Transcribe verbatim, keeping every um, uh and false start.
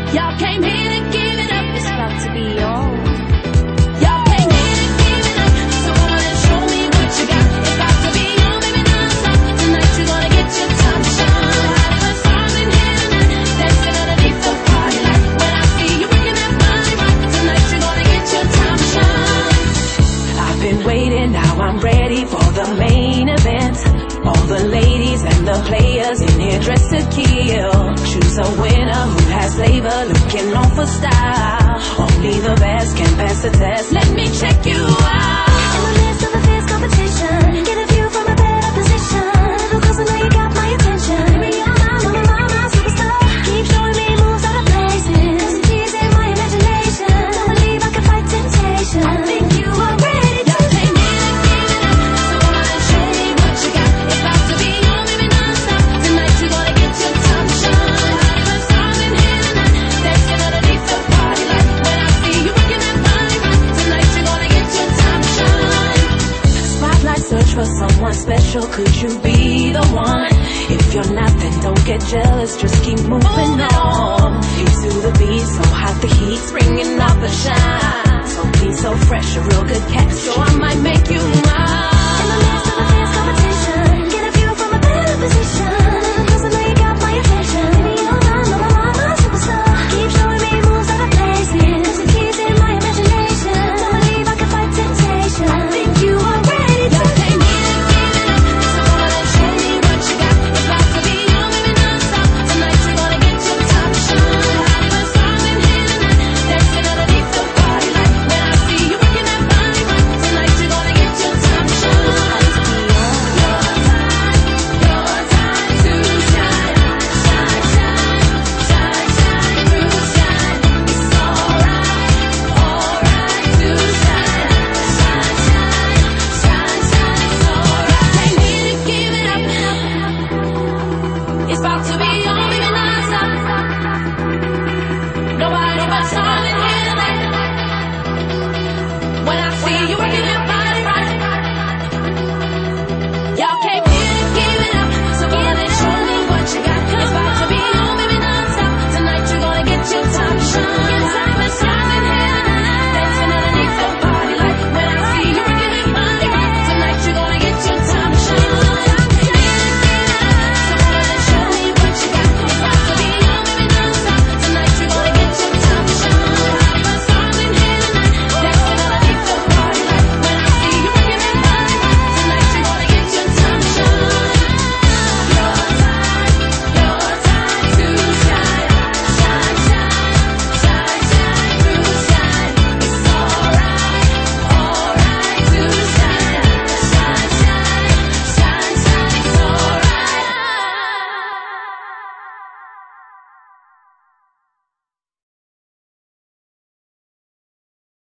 Y'all came here to give it up, it's about to be on. Y'all came here to give it up, so come on and show me what you got. It's about to be on, baby, non-stop. Tonight you're gonna get your time to shine. Having stars in here tonight, dancing underneath the party light. When I see you working that body right, tonight you're gonna get your time to shine. I've been waiting, now I'm ready for the main event. All the ladies and the players in here dressed to kill. Choose a winner who has flavor, looking on for style. Only the best can pass the test. Let me check you out. In the midst of a fierce competition, get a view from a better position. Look close, I know you got my attention. Baby, you're my, my, my, my superstar. Keep showing me moves out of places, teasing my imagination. Don't believe I can fight temptation. I think you are ready to take me to give it up, so come on and show me what you got. It's about to be on, baby, non-stop. Tonight you're gonna get your time to shine. Having stars in here tonight, dancing underneath the party light. When I see you working that body right, tonight you're gonna get your time to shine. Spotlight, search for someone special. Could you be the one? If you're not, then don't get jealous. Just keep moving on. Beat to the beat, so hot the heat's bringing out the shine.